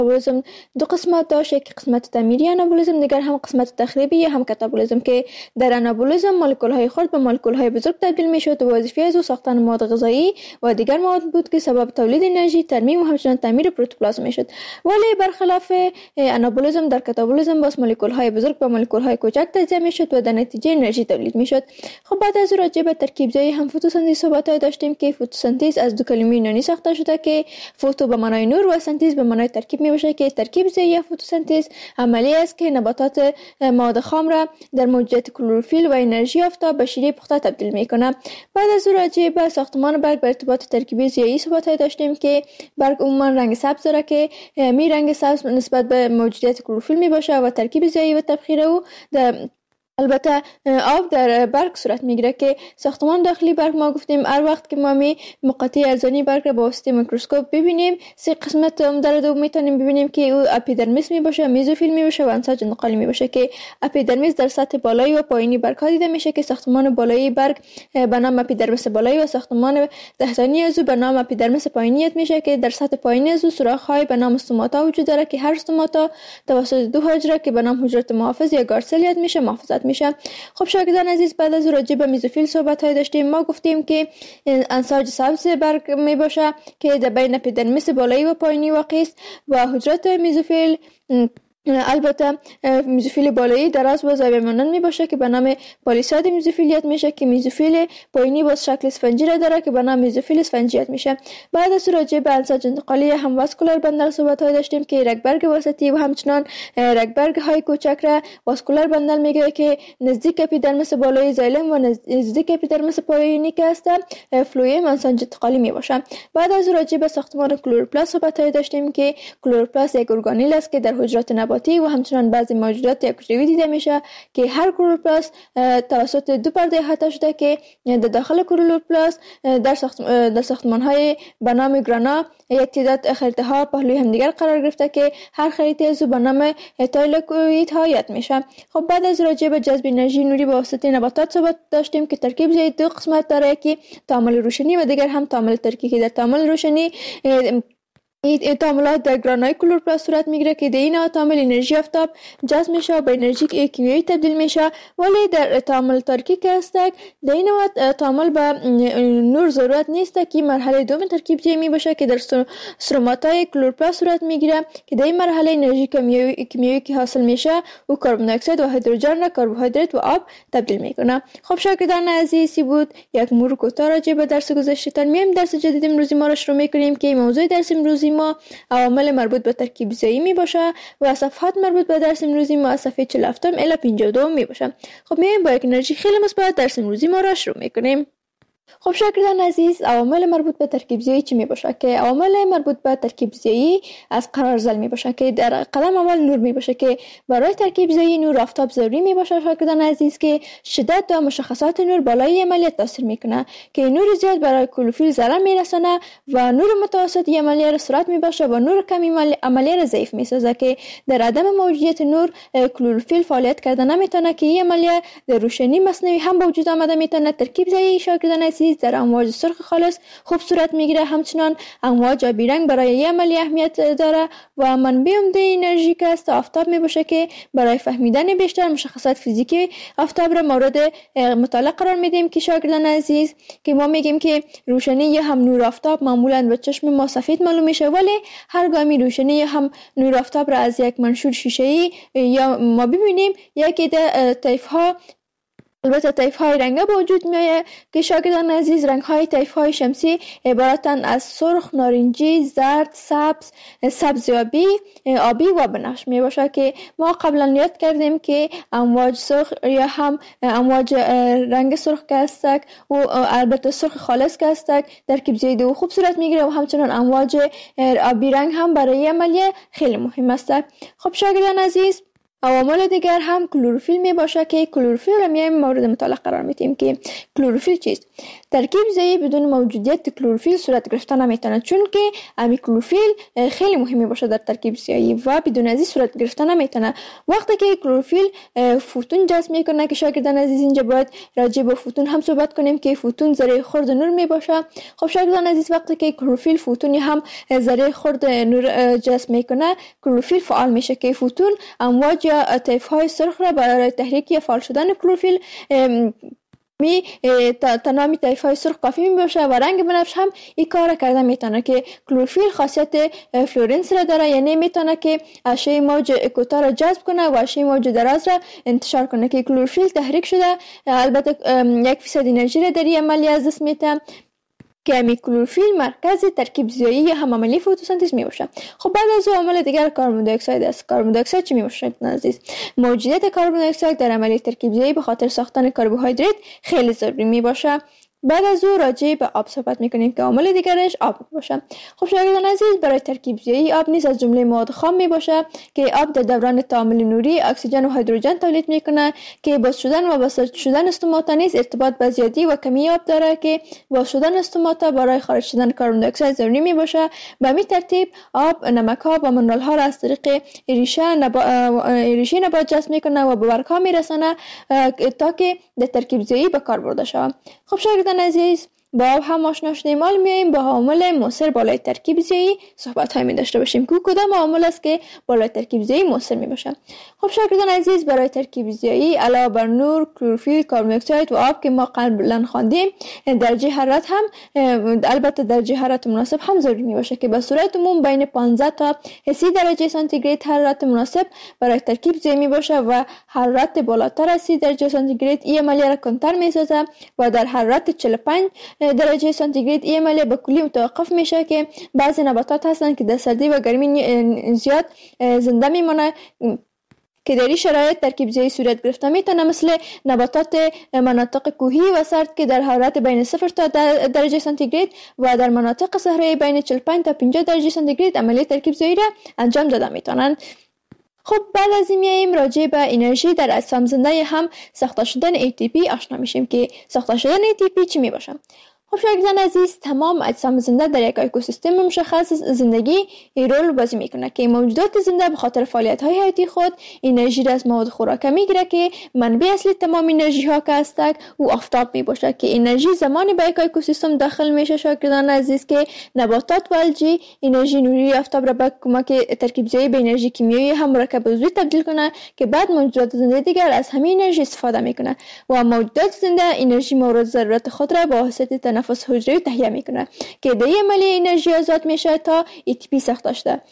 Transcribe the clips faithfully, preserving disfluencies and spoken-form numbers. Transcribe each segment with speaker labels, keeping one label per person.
Speaker 1: آنابولیسم دو قسمت داشت، یک قسمت تعمیری آنابولیسم، دیگر هم قسمت تخریبی یا هم کاتابولیسم که در آنابولیسم مولکول های خرد به مولکول های بزرگ تبدیل میشد و وظیفه از او ساختن مواد غذایی و دیگر مواد بود که سبب تولید انرژی، ترمیم و همچنین تعمیر پروتوپلازم میشد. ولی برخلاف آنابولیسم در کاتابولیسم باز مولکول های بزرگ به مولکول های کوچک تجزیه میشد و در نتیجه انرژی تولید میشد. خب بعد از راجع به ترکیب زایی هم فتوسنتز صحبت داشتیم که فتوسنتز از دو کلمه یونانی ساخته شده که فوتو به معنای نور و سنتز به معنای ترکیب میباشه که ترکیب زایی یا فتوسنتز عملی است که نباتات مواد خام را در موجودیت کلروفیل و انرژی آفتاب به شیره پخته تبدیل میکنه. بعد از راجع به ساختمان برگ به ارتباط ترکیبی زایی صحبت داشتیم که برگ عموما رنگ سبز داره که می رنگ سبز نسبت به موجودیت کلروفیل میباشه و ترکیب زایی و تبخیر او در البته آب در برگ صورت میگیره که ساختمان داخلی برگ ما گفتیم هر وقت که ما می مقاطع ارزانی برگ را با واسطه میکروسکوپ ببینیم سه قسمت عمده را میتونیم ببینیم که او اپیدرمیس میباشه، میزوفیل میباشه و انساج انتقالی میباشه که اپیدرمیس در سطح بالایی و پایینی برگ ها دیده میشه که ساختمان بالایی برگ به نام اپیدرمیس بالایی و ساختمان تحتانی از او به نام اپیدرمیس پایینی میشه که در سطح پایینی از او سوراخ های به نام استوماتا وجود داره که هر استوماتا توسط دو حجره که به نام حجره محافظ یا گارسل یاد میشه محافظت میشه. خب شاگردان عزیز بعد از راجع به میزوفیل صحبت های داشتیم. ما گفتیم که انساج سبز برگ می باشه که در بین اپیدرمیس بالایی و پایینی واقع است و حجرات میزوفیل البته میزوفیل بالایی دراز و زاویه مانند می باشه که به نام پالیساد میزوفیلیت میشه که میزوفیل پایینی باز شکل اسفنجی را داره که به نام میزوفیل اسفنجیت میشه. بعد از راجع به انساج انتقالی هم واسکولار بندل صحبت های داشتیم که رگبرگ وسطی و همچنان رگبرگ های کوچک را واسکولار بندل میگه که نزدیک اپیدرمیس بالایی زایلم و نزدیک اپیدرمیس پایینی که است فلویم انساج انتقالی می باشه. بعد از راجع به ساختمان کلوروپلاست صحبت های داشتیم که کلوروپلاست یک ارگانیل است که در حجرات نباتی و همچنان بعضی موجودات یک حجروی دیده میشه که هر کلوروپلاست توسط دو پرده احاطه شده که در داخل کلوروپلاست در ساخت در ساختمان های به نام گرانا یک تعداد خریطه ها پهلوی همدیگر قرار گرفته که هر خریطه از به نام تایلوکوئید ها یاد میشه. خب بعد از راجع به جذب انرژی نوری به واسطه نباتات صحبت داشتیم که ترکیب زایی دو قسمت داره که تعامل روشنی و دیگر هم تعامل ترکی که در تعامل روشنی این تعاملات در گرانای کلوروپلاست صورت میگیره که در این تعامل انرژی آفتاب جذب میشه و به انرژی کیمیایی تبدیل میشه. ولی در تعامل ترکی که است در این تعامل به نور ضرورت نیست که مرحله دوم ترکیب زایی می باشه که در استروماتای کلوروپلاست صورت میگیره که در این مرحله انرژی کیمیایی کیمیایی که حاصل میشه و کربن دی اکساید و هیدروژن را کربوهیدرات و آب تبدیل میکنه. خب شاگردان عزیزی بود یک مرور کوتاه راجع به درس گذشته. میایم درس جدید امروزی ما را شروع میکنیم که موضوع درس امروزی ما عوامل مربوط به ترکیب زایی می باشه و صفحات مربوط به درس امروزی ما از صفحه چهل و هفت الی پنجاه و دو می باشه. خب میایم با یک انرژی خیلی مثبت درس امروزی ما را شروع میکنیم. خب شاگردان عزیز عوامل مربوط به ترکیب زایی چی می باشه؟ که عوامل مربوط به ترکیب زایی از قرار زل می باشه که در قدم اول نور می باشه که برای ترکیب زایی نور آفتاب ضروری می باشه شاگردان عزیز که شدت و مشخصات نور بالای عملیات تاثیر میکنه که نور زیاد برای کلوروفیل ضرر میرسونه و نور متوسط عملیه را سرعت می باشه و نور کمی عملیه را ضعیف می سازه که در عدم موجودیت نور کلوروفیل فعالیت کرده نمیتونه که این عملیه در روشنی مصنوعی هم به وجود آمده میتونه. ترکیب زایی شاگردان عزیز در امواج سرخ خالص خوب صورت میگیره. همچنان امواج آبی رنگ برای این عملیه اهمیت داره و منبع عمده انرژی که است آفتاب میباشه که برای فهمیدن بیشتر مشخصات فیزیکی آفتاب را مورد مطالعه قرار میدیم که شاگردان عزیز که ما میگیم که روشنی یا هم نور آفتاب معمولا به چشم ما سفید معلوم میشه ولی هرگامی روشنی یا هم نور آفتاب را از یک منشور شیشه‌ای یا ما ببینیم یکی در طیف ها البته طیف های رنگه به وجود میاد که شاگردان عزیز رنگ های طیف های شمسی عبارتن از سرخ، نارنجی، زرد، سبز، سبز آبی، آبی و بنفش می باشه که ما قبلا یاد کردیم که امواج سرخ یا هم امواج رنگ سرخ که هستک و البته سرخ خالص که هستک ترکیب زایی دو خوب صورت میگیره و همچنان امواج آبی رنگ هم برای عملیه خیلی مهم است. خب شاگردان عزیز عوامل دیگر هم کلروفیل می باشه که کلروفیل را میایم مورد مطالعه قرار میدیم که کلروفیل چیست. ترکیب ضعیف بدون موجودیت کلروفیل صورت گرفته نمیتونه، چون که امی کلروفیل خیلی مهمی باشه در ترکیب ضعیف و بدون از این صورت گرفته نمیتونه. وقتی که کلروفیل فوتون جذب میکنه که شاگردان عزیز اینجا باید راجع به فوتون هم صحبت کنیم که فوتون ذره خرد نور می باشه. خب شاگردان عزیز وقتی که کلروفیل فوتونی هم ذره خرد نور جذب میکنه، کلروفیل فعال میشه که فوتون امواج یا طیف های سرخ را برای تحریک یا فعال شدن کلروفیل می تنامی طیف های سرخ کافی می باشه و رنگ بنفش هم این کار کرده میتونه که کلروفیل خاصیت فلورنس را داره، یعنی میتونه که اشعه موج کوتاه را جذب کنه و اشعه موج دراز را انتشار کنه که کلروفیل تحریک شده البته یک فیصد انرژی را در این عملی از دست میده که امی کلروفیل مرکز ترکیب ضیایی یا هم عملی فتوسنتز می باشه. خب بعد از عامل دیگر کاربن دی اکساید است. کاربن دی اکساید چی می باشه عزیز؟ موجودیت کاربن دی اکساید در عملی ترکیب ضیایی به خاطر ساختن کربوهیدرات خیلی ضروری می باشه. بعد از او راجع به آب صحبت میکنیم که عامل دیگرش آب باشه. خب شاگردان عزیز برای ترکیب ضیایی آب نیز از جمله مواد خام می باشه که آب در دوران تعامل نوری اکسیژن و هیدروژن تولید میکنه که باز شدن و بساط شدن استوماتا نیز ارتباط با زیادی و کمی آب داره که باز شدن استوماتا برای خارج شدن کربن دی اکساید ضروری می باشه. به همین ترتیب آب نمک ها و منرال ها را از طریق ریشه نبات ریشه نبات جذب میکنه و به برگ ها میرسانه تا که در ترکیب ضیایی به کار برده شود. خب شاگردان عزیز با آب هم آشنا شدیم، حالا میایم با عامل مؤثر بالای ترکیب ضیایی صحبت های می داشته باشیم که کدام عامل است که بالای ترکیب ضیایی مؤثر می باشه. خب شاگردان عزیز برای ترکیب ضیایی علاوه بر نور، کلروفیل، کاربن دی اکساید و آب که ما قبلا خواندیم، درجه حرارت هم البته درجه حرارت مناسب هم ضروری می باشه که به صورت عموم بین پانزده تا سی درجه سانتیگراد حرارت مناسب برای ترکیب ضیایی می باشه و حرارت بالاتر از سی درجه سانتیگراد این عملیه را کمتر می سازه و در حرارت چهل و پنج درجه سانتیگراد این عملیه به کلی متوقف میشه که بعضی نباتات هستند که در سردی و گرمی زیاد زنده میمونه که در این شرایط ترکیب ضیایی صورت گرفته میتونه، مثل نباتات مناطق کوهی و سرد که در حرارت بین صفر تا درجه سانتیگراد و در مناطق صحرایی بین چهل و پنج تا پنجاه درجه سانتیگراد عملیه ترکیب ضیایی را انجام داده میتونند. خب بعد از این میاییم راجع به انرژی در اجسام زنده هم ساخته شدن ای تی پی آشنا میشیم که ساخته شدن ای تی پی چی می باشه. خب شاگردان عزیز تمام اجسام زنده در یک اکوسیستم مشخص زندگی رول بازی میکنه که موجودات زنده به خاطر فعالیت های حیاتی خود انرژی را از مواد خوراکه میگیره که منبع اصلی تمام انرژی ها که هستند او آفتاب می باشه که انرژی زمانی به یک اکوسیستم داخل میشه شاگردان عزیز که نباتات و الگی انرژی نوری آفتاب را به کمک ترکیب ضیایی به انرژی کیمیایی هم مرکب عضوی تبدیل کنه که بعد موجودات زنده دیگر از همین انرژی استفاده میکنه و موجودات زنده انرژی مورد ضرورت خود را با واسطه تنفس حجروی تهیه میکنه که در این عملیه انرژی آزاد میشه تا ای تی پی ساخته شده.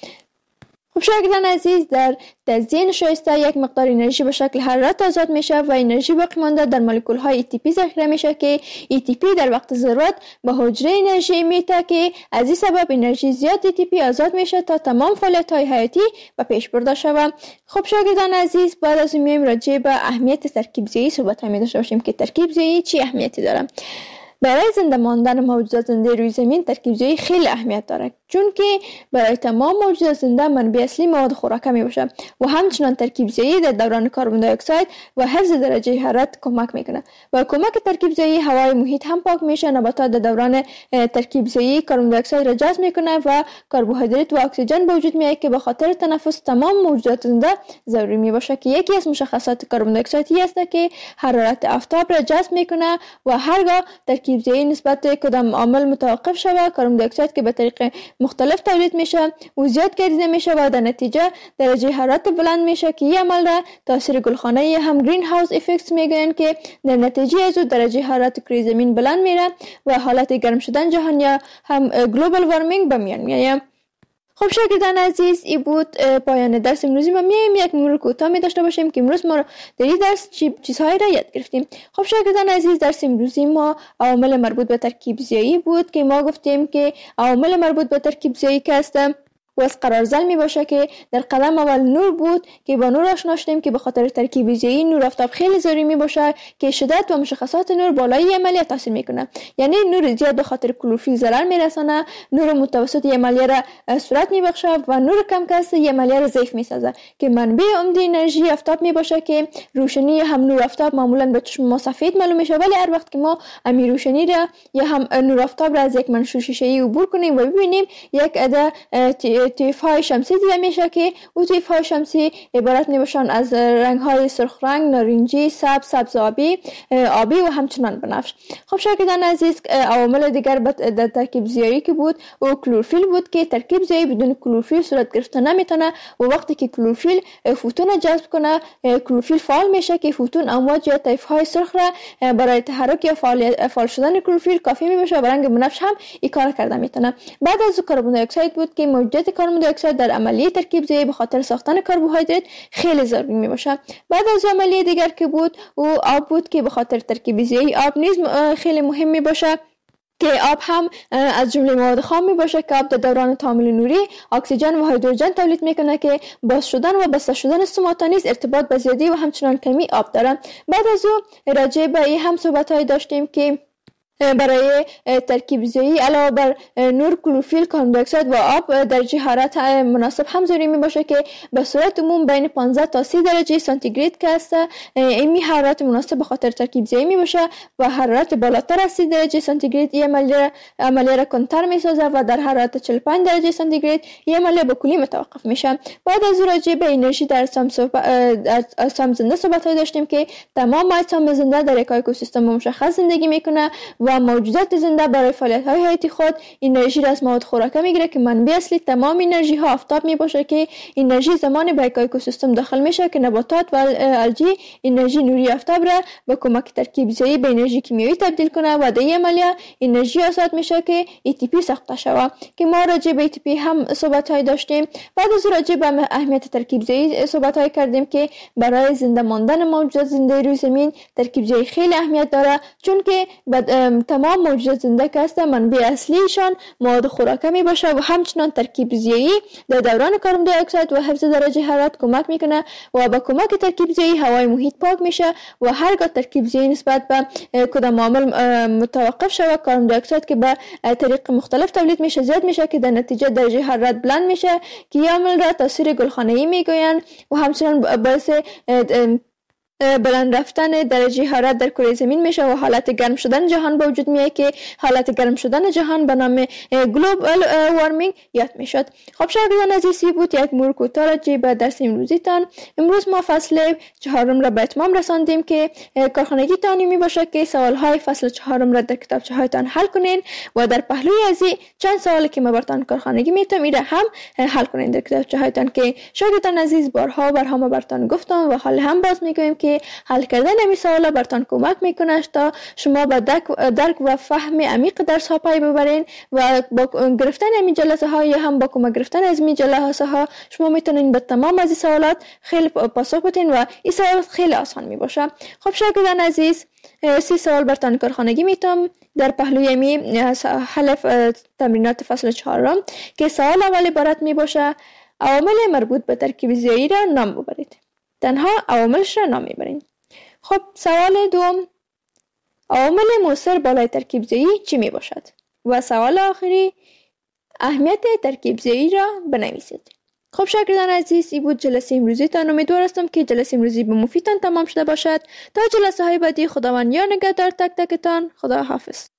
Speaker 1: خب شاگردان عزیز در تزیین شایسته یک مقدار انرژی به شکل حرارت آزاد میشه و انرژی باقی مانده در مولکول های ای تی پی ذخیره میشه که ای تی پی در وقت ضرورت به حجره انرژی میده که از این سبب انرژی زیاد ای تی پی آزاد میشه تا تمام فعالیت های حیاتی به پیش برده شود. خب شاگردان عزیز بعد از این میایم راجع به اهمیت ترکیب ضیایی صحبت می داشته باشیم که ترکیب ضیایی چی اهمیتی داره. برای زنده ماندن موجودات زنده روی زمین ترکیب ضیایی خیلی اهمیت داره، چون که برای تمام موجودات زنده منبع اصلی مواد خوراکه می باشه و همچنان ترکیب ضیایی در دوران کربن دی اکساید و حفظ درجه حرارت کمک میکنه و کمک ترکیب ضیایی هوای محیط هم پاک میشه. نباتات در دوران ترکیب ضیایی کربن دی اکساید را جذب میکنه و کربوهیدرات و اکسیژن به وجود میاد که به خاطر تنفس تمام موجودات زنده ضروری می باشه که یکی از مشخصات کربن دی اکساید است که حرارت آفتاب را جذب میکنه و هرگاه ترکیب ضیایی نسبت کدام عامل متوقف شود کربن دی اکساید که به طریق مختلف تولید میشه و زیاد گردیده میشه و در نتیجه درجه حرارت بلند میشه که این عمل را تاثیر گلخانه یا هم گرین هاوس افکت میگن که در نتیجه از درجه حرارت کره زمین بلند میره و حالت گرم شدن جهان یا هم گلوبال وارمینگ به میان میاد. خب شاگردان عزیز این بود پایان درس امروزی. ما میایم یک مرور کوتاه می داشته باشیم که امروز ما در این درس چی چیزهایی را یاد گرفتیم. خب شاگردان عزیز درس امروزی ما عوامل مربوط به ترکیب ضیایی بود که ما گفتیم که عوامل مربوط به ترکیب ضیایی که هست و از قرارزل می باشه که در قدم اول نور بود که با نور آشنا شدیم که به خاطر ترکیب ضیایی نور آفتاب خیلی ضروری می باشه که شدت و مشخصات نور بالای عملیه تاثیر میکنه. یعنی نور زیاد به خاطر کلروفیل ضرر میرسانه، نور متوسط عملیه را صورت میبخشه و نور کم کس عملیه را ضعیف میسازه که منبع عمده انرژی آفتاب می باشه که روشنی هم نور آفتاب معمولا به چشم ما سفید معلوم میشه، ولی هر وقت که ما امی روشنی را یا هم نور آفتاب را از یک منشور شیشه‌ای عبور کنیم و ببینیم یک عده طیف های شمسی دیده میشه که او طیف های شمسی عبارت میباشن از رنگ های سرخ رنگ، نارنجی، سبز، سبز آبی، آبی و همچنان بنفش. خب شاگردان عزیز، عوامل دیگر در ترکیب ضیایی که بود او کلروفیل بود که ترکیب ضیایی بدون کلروفیل صورت گرفته نمیتونه و وقتی که کلروفیل فوتون جذب کنه کلروفیل فعال میشه که فوتون امواج یا طیف های سرخ را برای تحرک یا فعال شدن کلروفیل کافی میباشه و رنگ بنفش هم این کار کرده میتونه. بعد از کربن دی اکساید بود که موجودیت کربن دی اکساید در عملیه ترکیب ضیایی به خاطر ساختن کربوهیدرات خیلی ضروری میباشه. بعد از عملیه دیگر که بود او آب بود که به خاطر ترکیب ضیایی آب نیز خیلی مهم میباشه که آب هم از جمله مواد خام می باشه که آب در دوران تعامل نوری اکسیژن و هیدروژن تولید میکنه که باز شدن و بسته شدن استوماتا نیز ارتباط به زیادی و همچنان کمی آب داره. بعد از او راجع به این هم صحبت های داشتیم که برای ترکیب ضیایی علاوه بر نور، کلروفیل، کربن دی اکساید و آب درجه حرارت مناسب هم ضروری می باشه که به صورت عموم بین پانزده تا سی درجه سانتیگراد که است. این حرارت مناسب به خاطر ترکیب ضیایی می باشه و حرارت بالاتر از سی درجه سانتیگراد این عملیه عملیه را کنتر می سازه و در حرارت چهل و پنج درجه سانتیگراد این عملیه به کلی متوقف میشه. بعد از راجع به انرژی در اجسام زنده صحبت داشتیم که تمام اجسام زنده در یک اکوسیستم مشخص زندگی میکنه و موجودات زنده برای فعالیت‌های حیاتی خود انرژی را از مواد خوراکه میگیره که منبع اصلی تمام انرژی ها آفتاب می باشه که انرژی زمانی به یک اکوسیستم داخل میشه که نباتات و الجی انرژی نوری آفتاب را به کمک ترکیب ضیایی به انرژی کیمیایی تبدیل کنه و در این عملیه انرژی آزاد میشه که ای تی پی ساخته شود که ما راجع به ای تی پی هم صحبت های داشتیم. بعد از راجع به اهمیت ترکیب ضیایی صحبت های کردیم که برای زنده ماندن موجودات زنده روی زمین ترکیب ضیایی خیلی اهمیت داره، چون که تمام موجودات زنده که هستند منبع اصلیشان مواد خوراکه می باشه و همچنان ترکیب ضیایی در دوران کربن دی اکساید و حفظ درجه حرارت کمک میکنه و با کمک ترکیب ضیایی هوای محیط پاک میشه و هرگاه ترکیب ضیایی نسبت به کدام عامل متوقف شود کربن دی اکساید که به طریق مختلف تولید میشه زیاد میشه که در نتیجه درجه حرارت بلند میشه که این عامل را تاثیر گلخانه‌ای میگویند و همچنان باعث بلند رفتن درجه حرارت در کره زمین میشه و حالت گرم شدن جهان به وجود میاد که حالت گرم شدن جهان به نام گلوبال وارمینگ یاد میشد. خب شاگردان عزیزی بود یک مرور کوتاه راجع به درس امروزیتان. امروز ما فصل چهارم را به اتمام رساندیم که کارخانگی تانی می باشه که سوال های فصل چهارم را در کتابچه هایتان حل کنین و در پهلوی از چند سوالی که ما براتون کارخانگی میتم ایره هم حل کنین در کتابچه هایتان که شاگردان عزیز بارها بارها ما براتون گفتم و حال هم باز میگویم که حل کردن این سوالا براتون کمک میکنه تا شما به درک و فهم عمیق درس ها پی ببرین و با گرفتن این جلسه ها یا هم با کمک گرفتن از این جلسه ها شما میتونین به تمام از این سوالات خیلی پاسخ بدین و این سوالات خیلی آسان می باشه. خب شاگردان عزیز، سی سوال براتون کارخانگی میتم در پهلوی می حل تمرینات فصل چهارم که سوال اول عبارت می باشه عوامل مربوط به ترکیب ضیایی را نام ببرید. تنها عواملش را نام میبرین. خب سوال دوم، عوامل مؤثر بالای ترکیب ضیایی چی می باشد؟ و سوال آخری، اهمیت ترکیب ضیایی را بنویسید. خب شاگردان عزیز، این بود جلسه امروزیتان. امیدوار هستم که جلسه امروزی به مفیدتان تمام شده باشد. تا جلسه های بعدی خداوند یار نگهدار تک تکتان. خدا حافظ.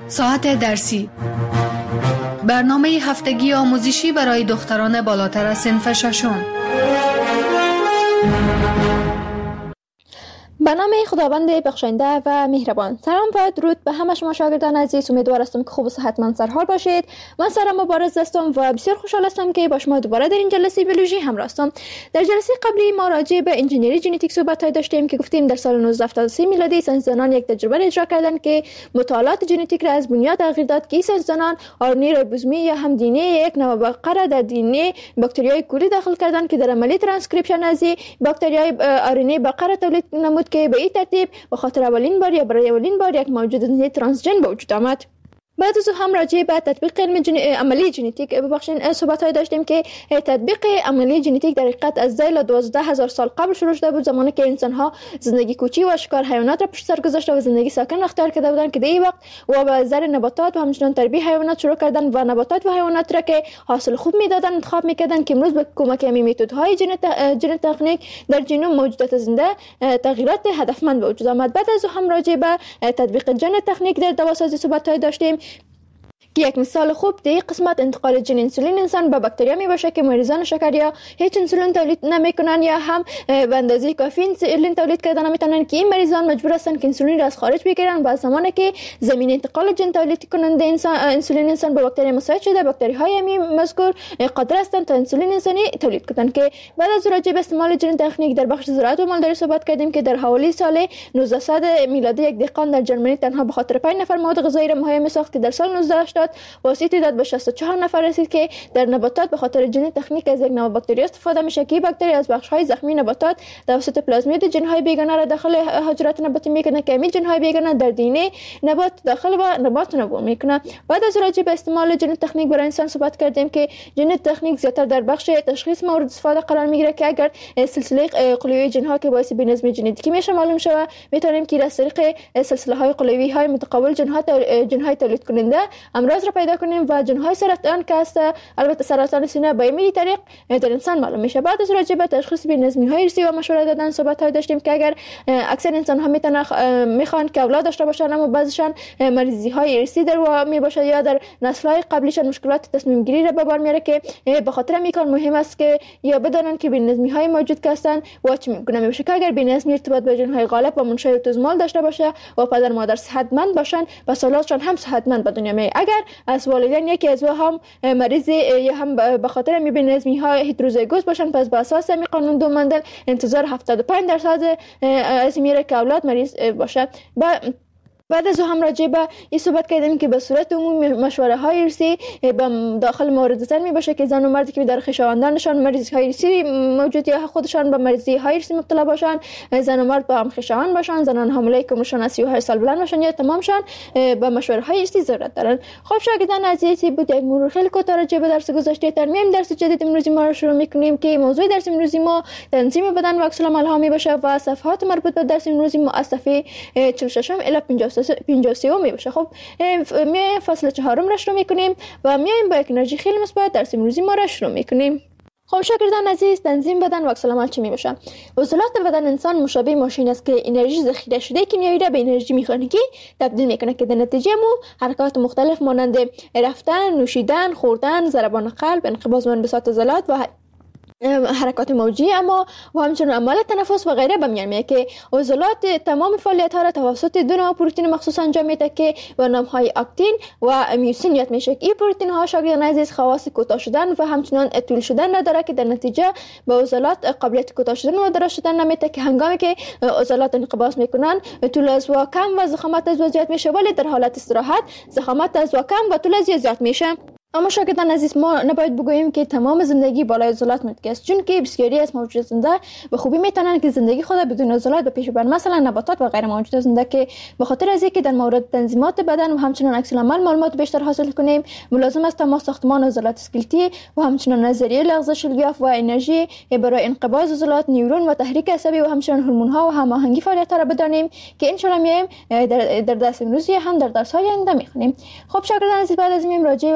Speaker 2: ساعت درسی، برنامه هفتگی آموزشی برای دختران بالاتر از صنف ششم.
Speaker 1: به نام خداوند بخشنده و مهربان. سلام و درود به همه شما شاگردان عزیز. امیدوار هستم که خوب و صحتمند سرحال باشید. من سارا مبارز هستم و بسیار خوشحال هستم که با شما دوباره در این جلسه بیولوژی همراه هستم. در جلسه قبلی ما راجع به انجینری ژنتیک صحبت داشتیم که گفتیم در سال نوزده هفتاد و سه میلادی ساینسدانان یک تجربه را اجرا کردند که مطالعات ژنتیک را از بنیاد تغییر داد که ساینسدانان آر ان ای ریبوزومی یا هم دی ان ای یک نوع بقره در دی ان ای باکتریای کولی داخل کردند که در عملیه ترانسکریپشن از باکتریای آر ان ای بقره تولید نمود که به این ترتیب به خاطر اولین بار یا برای اولین بار یک موجود ترانسژن به وجود آمد. بعد از هم راجع به تطبیق علم جن... عملی ژنتیک ببخشید صحبت‌های داشتیم که تطبیق عملی ژنتیک در حقیقت از زیل دوازده هزار سال قبل شروع شده بود، زمانی که انسان‌ها زندگی کوچی و شکار حیوانات را پشت سر گذاشته و زندگی ساکن اختیار کرده بودند که در این وقت و به زر نباتات و همچنین تربیت حیوانات شروع کردن و نباتات و حیوانات را که حاصل خوب میدادن انتخاب میکردن که امروز به کمک همین متدهای ژن ژن تکنیک در ژنوم موجودات زنده تغییرات هدفمند به وجود آمد. بعد از هم راجع به تطبیق ژن تکنیک در دواسازی صحبت‌های داشتیم که یک مثال خوب در این قسمت انتقال ژن انسولین انسان به باکتریا می باشه که مریضان شکریا هیچ انسولین تولید نمیکنن یا هم به اندازه کافی انسولین تولید کردن نمیتونن که این مریضان مجبور هستن که انسولین را از خارج بگیرن. بعد زمانی که زمین انتقال ژن تولید کننده انسان انسولین انسان به باکتریا مساعد شده، باکتری های همین مذکور قادر هستند تا انسولین انسانی تولید کنند. که بعد از راجع به استعمال ژن تکنیک در بخش زراعت و مالداری صحبت کردیم که در حوالی سال نوزده صد میلادی یک دهقان در ژرمنی تنها به خاطر پنج نفر مواد غذایی را مهیا می‌ساخت که در سال نوزده هشتاد واسطه تعداد به شصت و چهار نفر رسید که در نباتات به خاطر ژن تکنیک از یک نوع باکتری استفاده میشه که باکتری از بخش‌های زخمی نباتات توسط پلازمید ژن‌های بیگانه را داخل حجرات نباتی میکنه که همین ژن‌های بیگانه در دی ان ای نبات داخل و نبات نبو میکنه. بعد از راجع به استعمال ژن تکنیک برای انسان صحبت کردیم که ژن تکنیک زیاتر در بخش تشخیص مورد استفاده قرار میگیره که اگر سلسله قلوی ژن‌ها که باعث بی‌نظمی ژنتیکی میشه معلوم شود، میتونیم که از طریق سلسله‌های قلوی های متقابل ژن‌ها ژن‌های تولید کننده امراض را پیدا کنیم و ژن‌های سرطان که است، البته سرطان سینه به این طریق در انسان معلوم میشه. بعد از راجع به تشخیص بی‌نظمی‌های ارثی و مشوره دادن صحبت‌های داشتیم که اگر اکثر انسان‌ها میتونن میخوان که اولاد داشته باشن اما بعضیشان مریضی‌های ارثی در و میباشه یا در نسل‌های قبلیشان مشکلات تصمیم گیری را به بار میاره که به خاطر میکان مهم است که یا بدانن که بی‌نظمی‌های موجود که هستن و چه میگونه میشه که اگر بی‌نظمی ارتباط با ژن‌های غالب و منشأ اوتوزومال داشته باشه و پدر مادر صحتمند باشن پس اولادشان هم صحتمند به دنیا میاد. اگر از والدین یکی از هم مریض یا هم به خاطر می بی‌نظمی ها هتروزیگوس باشن پس به اساس می قانون دو مندل انتظار هفتاد و پنج درصد از میره که اولاد مریض باشه. بعد از هم راجع به این صحبت کردیم که به صورت عمومی مشوره های ارثی داخل مورد زن می باشه که زن و مردی که در خویشاوندانشان مریضی های ارثی موجود یا خودشان به مریضی های ارثی مبتلا باشن، زن و مرد با هم خویشاوند باشن، زنان حامله که عمرشان از سی و هشت سال بلند باشن یا تمامشان به مشوره های ارثی ضرورت دارن. خب شاگردان عزیزی بود یک مرور خیلی کوتاه راجع به درس گذشته. در میان درس جدید امروزی ما رو شروع می‌کنیم که موضوع درس امروزی ما تنظیم بدن و عکس العمل ها می باشه و صفحات مربوط به درس امروزی ما از صفحه چهل و شش الی پنجاه و سه می باشه. خب می فصل چهارم را شروع میکنیم و میایم با یک انرژی خیلی مثبت درس امروزی ما را شروع میکنیم. خب شاگردان عزیز، تنظیم بدن و عکس العمل چی می باشه؟ عضلات بدن انسان مشابه ماشین است که انرژی ذخیره شده کنیایی را به انرژی مکانیکی تبدیل میکنه که در نتیجه مو حرکات مختلف مانند رفتن، نوشیدن، خوردن، ضربان قلب، انقباض و انبساط عضلات و حرکات موجی اما و همچنین اعمال تنفس و غیره به میان میاد که عضلات تمام فعالیت ها را توسط دو نوع پروتئین مخصوص انجام میده که به نام های اکتین و میوسین یاد میشه. این پروتئین ها شاگردان عزیز خواص کوتاه شدن و همچنین طول شدن نداره که در نتیجه به عضلات قابلیت کوتاه شدن و دراز شدن نمیده که هنگامی که عضلات انقباض میکنن طول از و کم و ضخامت از و زیاد میشه، ولی در حالت استراحت ضخامت از و کم و طول از زیاد میشه. اما شاگردان عزیز ما نباید بگوییم که تمام زندگی بالای عضلات متکی است، چون که بسیاری از موجودات زنده به خوبی میتونن که زندگی خود بدون عضلات به پیش ببرن، مثلا نباتات و غیر موجودات زنده که به خاطر از اینکه در مورد تنظیمات بدن و همچنین عکس العمل معلومات بیشتر حاصل کنیم ملازم است تا ما ساختمان عضلات اسکلتی و همچنین نظریه لغزش الیاف و انرژی برای انقباض عضلات، نیورون و تحریک عصبی و همچنین هورمون ها و هماهنگی فعالیت را بدانیم که ان شاء الله میایم در, در درس امروزی هم در درس های آینده میخونیم. خب شاگردان عزیز بعد از این راجع به عضلات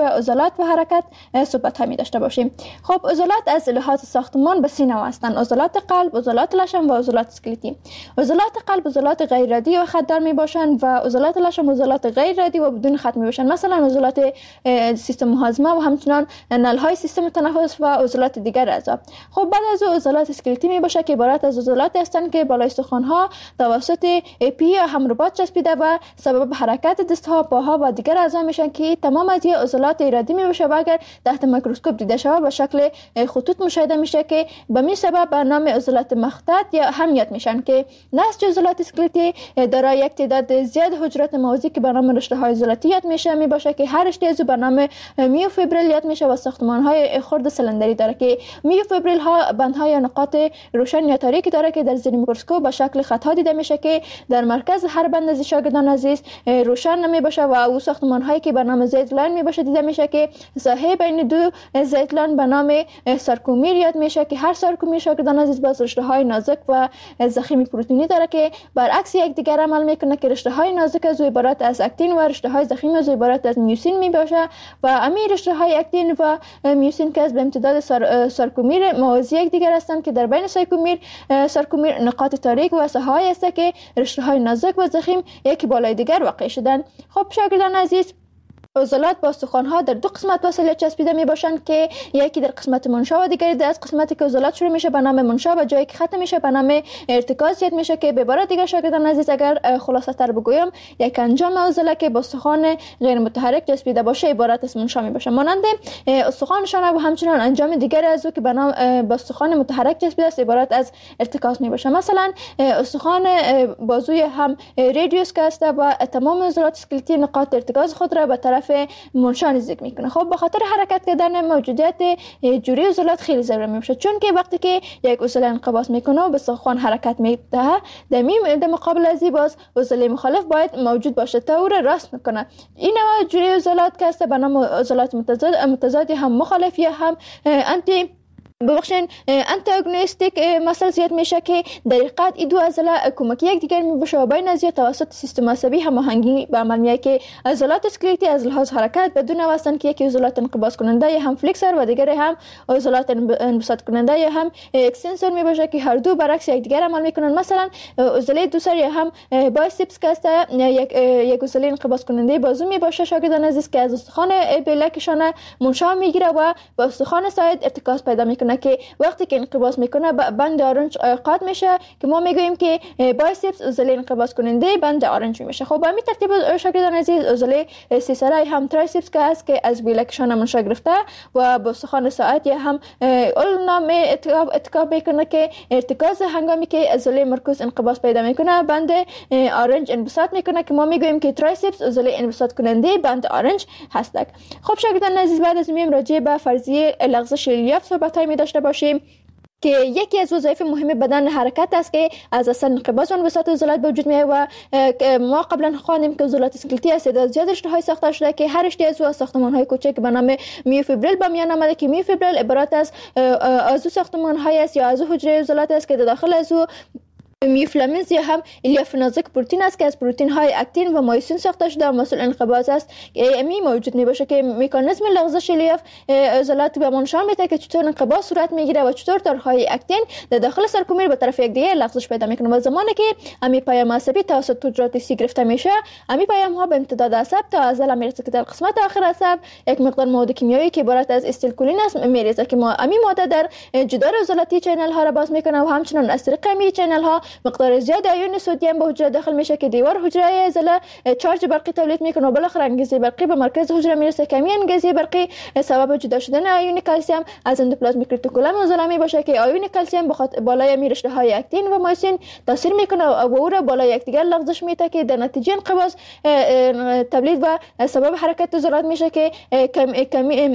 Speaker 1: عضلات و حرکت صحبت همی داشته باشیم. خب عضلات از لحاظ ساختمان به سه نوع هستند: عضلات قلب، عضلات لشم و عضلات اسکلتی. عضلات قلب عضلات غیر رادی و خطدار می باشند و عضلات لشم عضلات غیر رادی و بدون خط می باشند، مثلا عضلات سیستم هاضمه و همچنان نلهای سیستم تنفس و عضلات دیگر اعضا. خب بعد از عضلات اسکلتی می باشه که عبارت از عضلات هستند که بالای استخوان ها توسط پی یا هم رباط چسبیده و سبب حرکت دست ها، پاها و دیگر اعضا میشن که تمام از این عضلات ارادی می باشه و اگر تحت میکروسکوپ دیده شود به شکل خطوط مشاهده میشه که به می سبب به نام عضلات مخطط یا هم یاد میشن که نسج عضلات اسکلتی دارای یک تعداد زیاد حجرات موازی که به نام رشته های عضلاتی یاد میشه می باشه که هر رشته از به نام میوفیبریل یاد میشه و ساختمان های خرد سلندری داره که میوفیبریل ها بندهای یا نقاط روشن یا تاریکی داره که در زیر میکروسکوپ به شکل خط ها دیده میشه که در مرکز هر بند از شاگردان عزیز روشن نمی باشه و او ساختمان هایی که به نام زیت لاین می باشه دیده میشه که ساحه بین دو زیت لاین به نام سارکومیر یاد میشه که هر سارکومیر شاگردان عزیز باز رشته های نازک و ضخیم پروتئینی داره که برعکس یکدیگر عمل میکنه که رشته های نازک از عبارت از اکتین و رشته های ضخیم از عبارت از میوسین می باشه و امی رشته های اکتین و میوسین که از به امتداد سار، سارکومیر موازی یکدیگر هستند که در بین سارکومیر سارکومیر نقاط تاریک و ساحه‌ای است که رشته های نازک و ضخیم یکی بالای دیگر واقع شدن. خب شاگردان عزیز، عضلات با استخوان‌ها در دو قسمت وصل چسبیده می باشند که یکی در قسمت منشا و دیگری در از قسمتی که عضلات شروع میشه به نام منشا و جایی که ختم میشه به نام ارتکاز یاد میشه که به عبارت دیگر شاگردان عزیز اگر خلاصه تر بگویم یک انجام عضله که با استخوان غیر متحرک چسبیده باشه عبارت از منشا می باشه، مانند استخوان شانه و همچنان انجام دیگر از او که به نام با استخوان متحرک چسبیده است عبارت از ارتکاز می باشه. مثلا استخوان بازوی هم رادیوس که است و تمام عضلات اسکلتی نقاط ارتکاز خود را به طرف منشا نزدیک میکنه. خب به خاطر حرکت کردن موجودیت جوری عضلات خیلی ضروری میشه، چون که وقتی که یک عضله انقباض میکنه و به استخوان حرکت میده در مقابل از این باز عضله مخالف باید موجود باشه تا او را راست میکنه. این نوع جوری عضلات که است به نام عضلات متضاد متضاد هم مخالف یا هم انتی ببخشین انتاگونیستیک مثلا زیاد میشه که در حقیقت این دو عضله کمکی یک دیگر میباشه و بین از توسط سیستم عصبی هماهنگی به عمل میاد که عضلات اسکلتی از لحاظ حرکت بدون واسطه که یکی عضلات انقباض کننده یا هم فلکسور و دیگری هم عضلات انبساط کننده یا هم اکستنسور میباشه که هر دو برعکس یک دیگر عمل میکنن. مثلا عضله دوسر یا هم بایسپس که است یک یک عضله انقباض کننده بازو میباشه شاگردان عزیز که از استخوان بلکشان منشا میگیره و با استخوان ساعد ارتکاز پیدا میکنه که وقتی که انقباض میکنه بند آرنج قاط میشه که ما میگوییم که بایسپس عضله انقباض کننده بند آرنج میشه. خب به همین ترتیب شاگردان عزیز عضله سیسرای هم ترایسپس که است که از بلکشان منشا گرفته و با استخوان ساعد یا هم اولنام اتکاب میکنه که ارتکاز هنگامی که عضله مرکز انقباض پیدا میکنه بند آرنج انبساط میکنه که ما میگوییم که ترایسپس عضله انبساط کننده بند آرنج هستند. خب شاگردان عزیز بعد از میم راجع به فرضیه لغزش الیاف صحبت‌های می داشته باشیم که یکی از وظایف مهم بدن حرکت است که از اصل انقباض و انبساط عضلات به وجود میاد و ما قبلا خواندیم که عضلات اسکلتی از تعداد زیاد رشته‌های ساخته شده که هر رشته از او ساختمان‌های کوچک به نام میوفیبریل به میان آمده که میوفیبریل عبارت از عضو ساختمان‌های است یا عضو حجره عضلات است که داخل از او میوفیلامنت یا هم الیاف نازک پروتئین است که از پروتئین های اکتین و مایوسین ساخته شده و مسئول انقباض است. امی موجود میباشه که مکانیزم لغزش الیاف عضلات به ما نشان میده که چطور انقباض صورت میگیره و چطور تارهای اکتین در داخل سارکومیر به طرف یکدیگر لغزش پیدا میکنه و زمانی که امی پیام عصبی توسط حجرات سی گرفته میشه امی پیام ها به امتداد عصب تا عضله میرسه که در قسمت آخر عصب یک مقدار مواد کیمیایی که عبارت از استیلکولین است میرسه که ما امی ماده در جدار عضلاتی چینل ها را باز میکنه و همچنین از طریق امی چینل ها مقدار زیاد آیون سدیم به حجره داخل میشه که دیوار حجره عضله چارج برقی تولید میکنه و بالاخره انگیزه برقی به مرکز حجره میرسه که همین انگیزه برقی سبب جدا شدن آیون کلسیم از اندوپلازمیک رتیکولوم عضله میباشه که آیون کلسیم بخاطر بالای می رشته های اکتین و مایوسین تاثیر میکنه و او را بالای یکدیگر لغزش میده که در نتیجه انقباض تولید و سبب حرکت عضلات میشه که کمی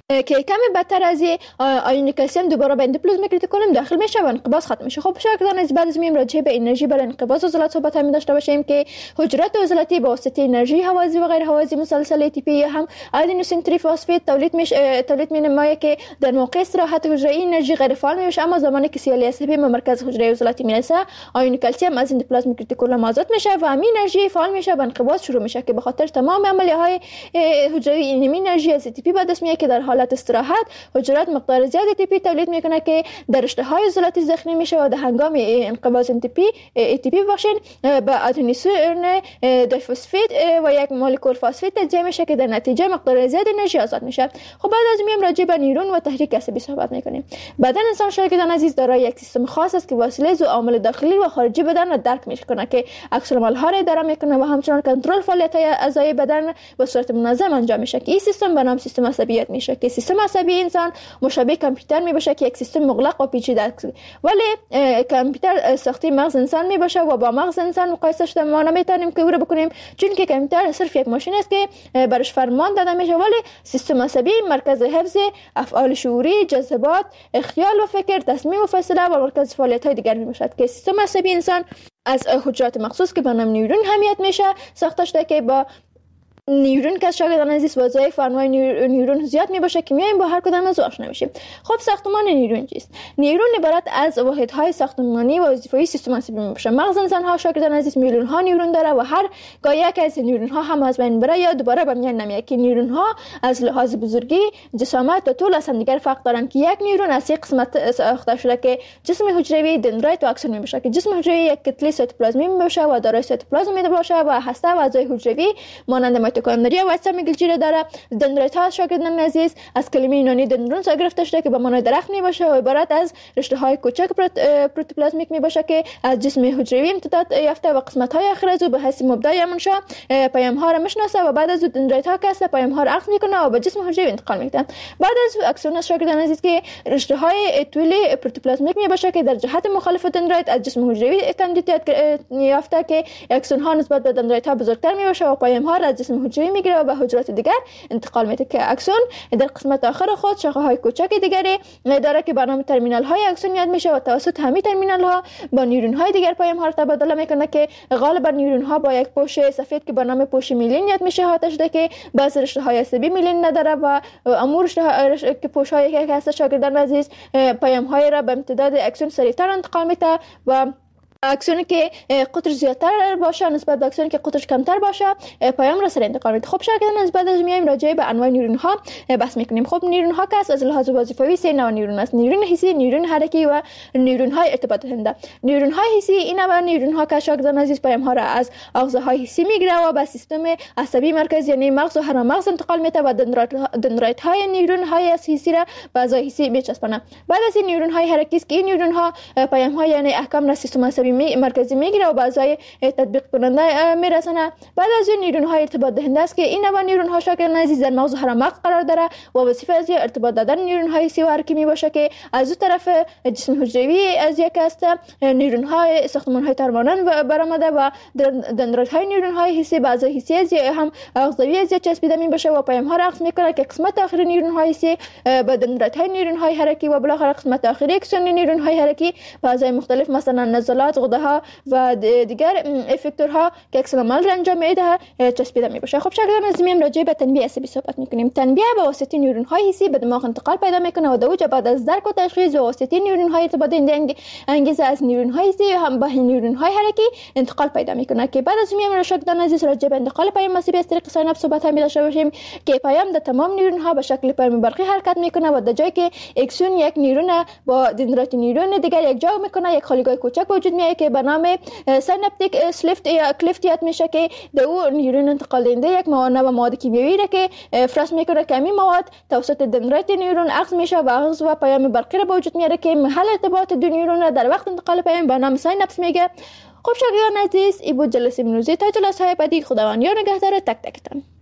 Speaker 1: که کمی بدتر از آیون کلسیم دوباره به اندوپلازمیک رتیکولوم داخل میشه و انقباض ختم میشه. خب شاگردان از بعد از میم راجع به انرژی برای انقباض عضلات صحبت هم داشته باشیم که حجرات عضلاتی با واسطه انرژی حوازی و غیر حوازی مسلسل ای تی پی هم آدنوسین تریفاسفید تولید میشه تولید مینمایه که در موقع استراحت حجره انرژی غیر فعال میشه، اما زمانی که سی ال اس پی به مرکز حجره عضلاتی میرسه آیون کلسیم از اندوپلازمیک رتیکولوم آزاد میشه و همین انرژی فعال میشه و انقباض شروع میشه که به خاطر تمام عملیه‌های حجروی این انرژی از ای تی پی به دست میاد که در حالت استراحت حجرات مقدار زیادی ای تی پی تولید میکنه که در رشته‌های عضلاتی زخمی میشه و در هنگام انقباض ای تی پی ای تی پی باشین به آدنوسین دیفسفید و یک مولکول فاسفید تجزیه میشه که در نتیجه مقدار زیادی انرژی آزاد میشه. خب بعد از میم راجع به نیورون و تحریک عصبی صحبت میکنیم. بدن انسان شاگردان عزیز دارای یک سیستم خاص است که وسیله ز عوامل داخلی و خارجی بدن را درک میکنه که عکس العمل‌ها را اداره میکنه و همچنین کنترل فعالیت‌های اعضای بدن به صورت منظم انجام میشه که این سیستم به نام سیستم عصبیت میشه که سیستم عصبی انسان مشابه کامپیوتر میباشه که یک سیستم مغلق و پیچیده است، ولی کامپیوتر ساخته مغز انسان میباشه و با مغز انسان مقایسه شده ما نمیتونیم که او رو بکنیم، چون که کامپیوتر صرف یک ماشین است که برش فرمان داده میشه، ولی سیستم عصبی مرکز حفظ افعال شعوری، جذبات، خیال و فکر، تصمیم و فیصله و مرکز فعالیت‌های دیگر میباشد که سیستم عصبی انسان از حجرات مخصوص که به نام نیورون حمیت میشه ساخته شده که با نیورون که شاگردان عزیز وظایف و انواع نیورون زیاد می باشه که میایم با هر کدام از آشنا میشیم. خب ساختمان نیورون چیست؟ نیورون عبارت از واحدهای ساختمانی و وظیفه‌ای سیستم عصبی می باشه. مغز انسان ها شاگردان عزیز میلیون ها نیورون داره و هر گاه یک از نیورون ها هم از بین بره یا دوباره به میان نمیاد که نیورون ها از لحاظ بزرگی، جسامت و طول از هم دیگر فرق دارن که یک نیورون از یک قسمت ساخته شده که جسم حجروی، دندرایت و اکسون می باشه که جسم حجروی یک کتله سایتوپلازمی می باشه و دارای سایتوپلازم می باشه و هسته و اعضای حجروی مانند میتوکندری و اجسام گلچی داره. دندرایت ها شاگردان عزیز از کلمه یونانی دندرون گرفته شده که به معنای درخت می باشه و عبارت از رشته های کوچک پروتوپلازمیک می باشه که از جسم حجروی امتداد یافته و قسمت های آخر از او به حیث مبدأ منشا پیام ها را میشناسه و بعد از او دندرایت ها که پیام ها را عقد میکنه و به جسم حجروی انتقال میده. بعد از اکسون شاگردان عزیز که رشته های طولی پروتوپلازمیک می باشه که در جهت مخالف دندرایت از جسم حجروی تمدید یافته که اکسون ها نسبت به دندرایت ها بزرگتر می باشه و پیام ها را از جسم حجروی میگیره و به حجرات دیگر انتقال میده که اکسون در قسمت آخر خود شاخه های کوچک دیگری داره که به نام ترمینال های اکسون یاد میشه و توسط همین ترمینال ها با نیورون های دیگر پیام ها را تبادله میکنه که غالبا نیورون ها با یک پوش سفید که به نام پوش میلین یاد میشه احاطه شده که بعضی رشته های عصبی میلین نداره و امور رشته که پوش های که هست شاگردان عزیز پیام های را به امتداد اکسون سریعتر انتقال میده و اکسونی که قطر زیادتر باشه نسبت به اکسونی که قطرش کمتر باشه پیام را سریع انتقال میده. خب شاگردان از بعد از میایم راجع به انواع نیورون ها بحث میکنیم. خب نیورون ها که از لحاظ وظیفوی سه نوع نیورون است: نیورون حسی، نیورون حرکی و نیورون های ارتباط دهنده. نیورون های حسی این نوع نیورون ها که شاگردان عزیز پیام ها را از آغاز های حسی میگیره و به سیستم عصبی مرکزی یعنی مغز و هرمغز انتقال میده و دندرایت های نیورون های حسی را به اعضای حسی میچسبونه. بعد از این نیورون های حرکی است که این نیورون ها پیام ها یعنی احکام را سیستم عصبی می مرکزی میگیره و به اعضای تطبیق کننده میرسونه. بعد از این نیورون های ارتباط دهنده است که این نوع نیورون ها شاگردان عزیز در مغز و هرمغز قرار داره و وظیفه از ارتباط دادن نیورون های حسی و حرکی می باشه که از اون طرف جسم حجروی از یک است نیورون های ساختمان های ترمانن برآمده و دندرایت های نیورون های حسی به اعضای حسی از هم اعضایی از چسبیده می باشه و پیام ها را عکس میکنه که قسمت آخری نیورون های حسی به دندرایت های نیورون های حرکی و بالاخره قسمت آخری اکسون نیورون های حرکی به اعضای مختلف مثلا نزلات، غده ها و دیگر افکتورها که عکس العمل را انجام میده چسبیده می باشه. خب شاگردان از میم راجع به تنبیه عصبی صحبت میکنیم. تنبیه به واسطه نیورون های حسی به دماغ انتقال پیدا میکنه و دوجه بعد از درک و تشخیص به واسطه نیورون های ارتباط دهنده انگیزه از نیورون های حسی هم به نیورون های حرکی انتقال پیدا میکنه که بعد از میم شاگردان عزیز راجع به انتقال پیام عصبی از طریق سایناپس صحبت هم داشته باشیم که پیام در تمام نیورون ها به شکل پیام برقی حرکت میکنه و در جایی که اکسون یک نیورون با دندرایت نیورون دیگر یک جا میکنه یک خالیگاه کوچک وجود میاد که به نام سیناپتیک سلیفت یا کلیفت یاد میشه که در او نیورون انتقال دهنده یک مواد و مواد کیمیایی را که فرست میکنه که همین مواد توسط دندرایت نیورون اخذ میشه و اخذ و پیام برقی را به وجود میاره که محل ارتباط دو نیورون را در وقت انتقال پیام به نام سیناپس میگه. خب شاگردان عزیز این بود جلسه امروزی تا جلسه های بعدی. خداوند یار نگهدار تک تکتان.